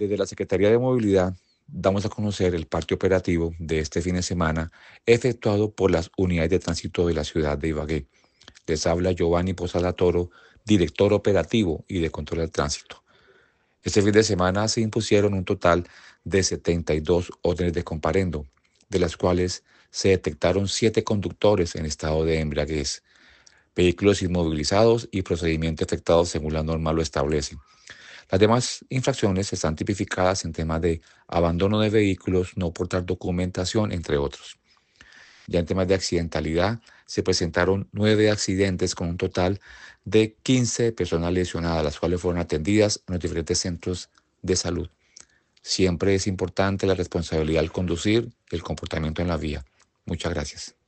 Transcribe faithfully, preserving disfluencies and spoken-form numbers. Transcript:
Desde la Secretaría de Movilidad damos a conocer el parte operativo de este fin de semana efectuado por las unidades de tránsito de la ciudad de Ibagué. Les habla Giovanni Posada Toro, director operativo y de control del tránsito. Este fin de semana se impusieron un total de setenta y dos órdenes de comparendo, de las cuales se detectaron siete conductores en estado de embriaguez, vehículos inmovilizados y procedimiento efectuado según la norma lo establece. Las demás infracciones están tipificadas en temas de abandono de vehículos, no portar documentación, entre otros. Ya en temas de accidentalidad, se presentaron nueve accidentes con un total de quince personas lesionadas, las cuales fueron atendidas en los diferentes centros de salud. Siempre es importante la responsabilidad al conducir, el comportamiento en la vía. Muchas gracias.